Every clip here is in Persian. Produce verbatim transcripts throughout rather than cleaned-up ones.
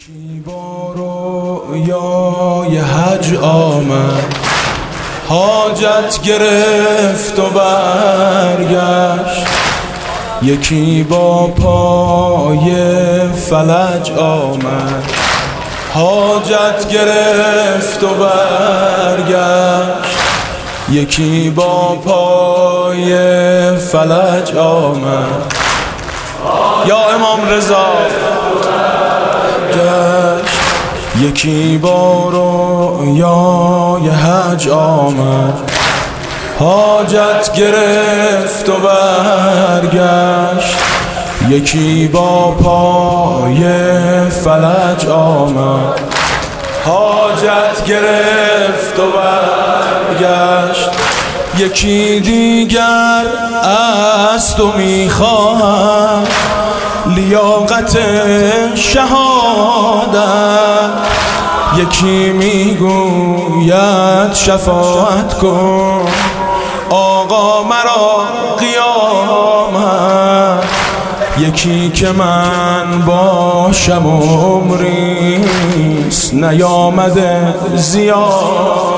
یکی با رویای حج آمد، حاجت گرفت و برگشت. یکی با پای فلج آمد، حاجت گرفت و برگشت. یکی با پای فلج آمد. یا امام رضا گشت. یکی با رویای حج آمد، حاجت گرفت و برگشت. یکی با پای فلج آمد، حاجت گرفت و برگشت. یکی دیگر از تو میخواهم لیاقت شهادت. یکی میگوید شفاعت کن آقا مرا قیامت. یکی که من باشم عمریست نیامده زیاد.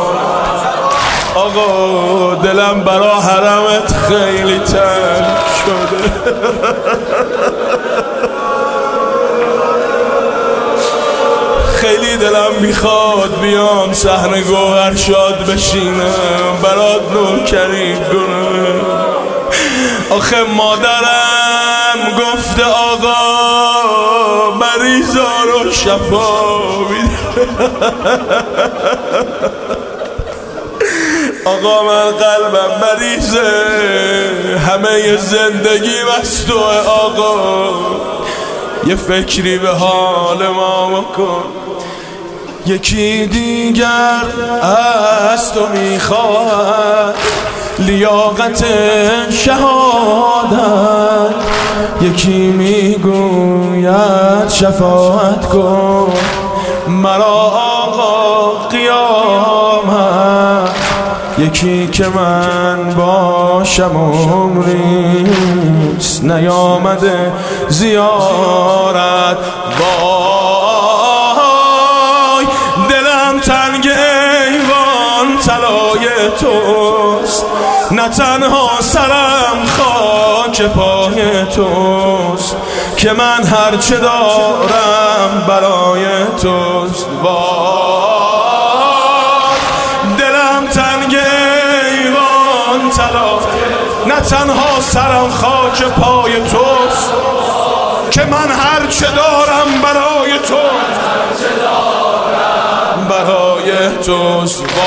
آقا دلم برا حرمت خیلی تنگ شده. خیلی دلم میخواد بیام صحن گوهرشاد بشینم برات نوکری کنم. آخه مادرم گفته آقا مریضا رو شفا میده. آقا من قلبم مریضه، همه زندگی از توه آقا. یه فکری به حال ما بکن. یکی دیگر از تو میخواد لیاقت شهادت. یکی میگوید شفاعت کن مرا آقا قیامت. یکی که من باشم عمریست نیامده زیارت. وای دلم تنگ ایوان طلای توست، نه تنها سرم خاک پای توست که من هرچه دارم برای توست. وای دلم تنگ ایوان طلا، نه تنها سرم خاک پای توست که من هرچه دارم برای تو برای توست. وای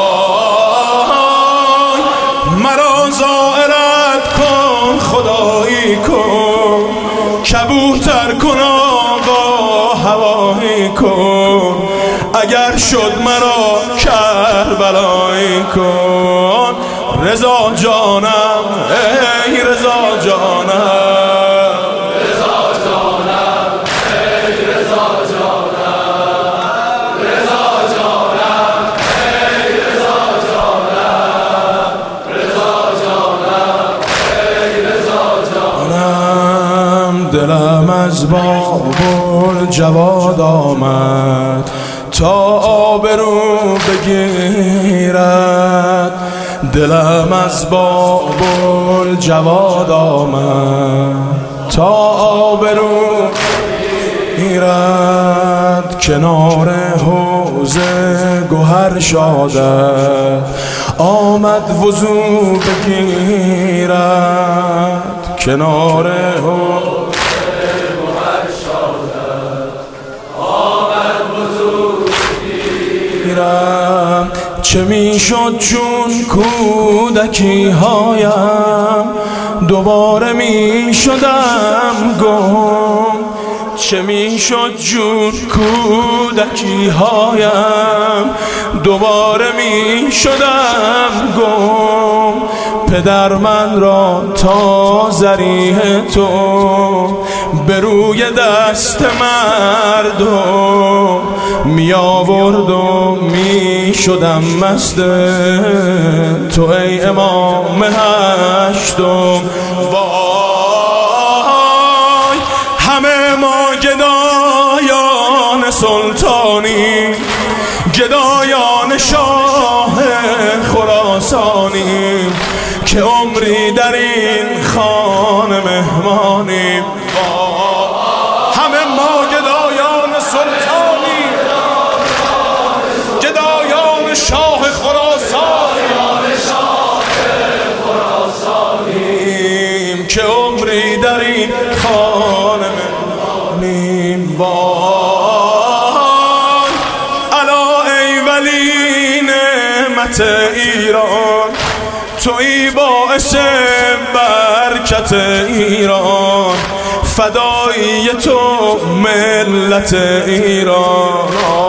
مرا زائرت کن خدایی کن، کبوتر کن آقا هوایی کن. اگر شد مرا کربلایی کن. رضا جانم ای رضا جانم، رضا جانم ای رضا جانم، رضا جانم ای رضا جانم، رضا جانم ای رضا جانم. دلم از بابل جواد آمد تا آبرو بگیرد. دلم از بابل جواد آمد تا آبرو بگیرد. کنار حوض گوهر شاده آمد وضو بگیرد. کنار حوض چه میشد چون کودکی هایم دوباره میشدم گم. چه میشد چون کودکی هایم دوباره میشدم گم. پدر من را تا ذریح تو به روی دست مردم می آورد و می شدم مست تو ای امام هشتم. وای همه ما گدایان سلطانی، گدایان شاه خراسانی، که عمری در این خانه مهمانیم. همه ما گدایان سلطانی، گدایان شاه خراسانی، که عمری در این خانه مهمانیم. الا ای ولی نعمت ایران، تویی باعث برکت ایران، فدایی تو ملت ایران.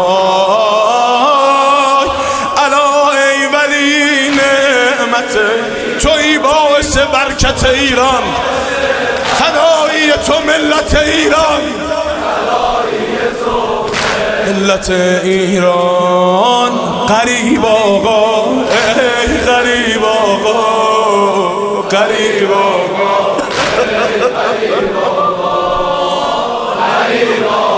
الا ای ولی نعمت، تویی باعث برکت ایران، فدایی تو ملت ایران، ملت ایران. غریب آقا، ای غریب آقا، غریب آقا، غریب آقا.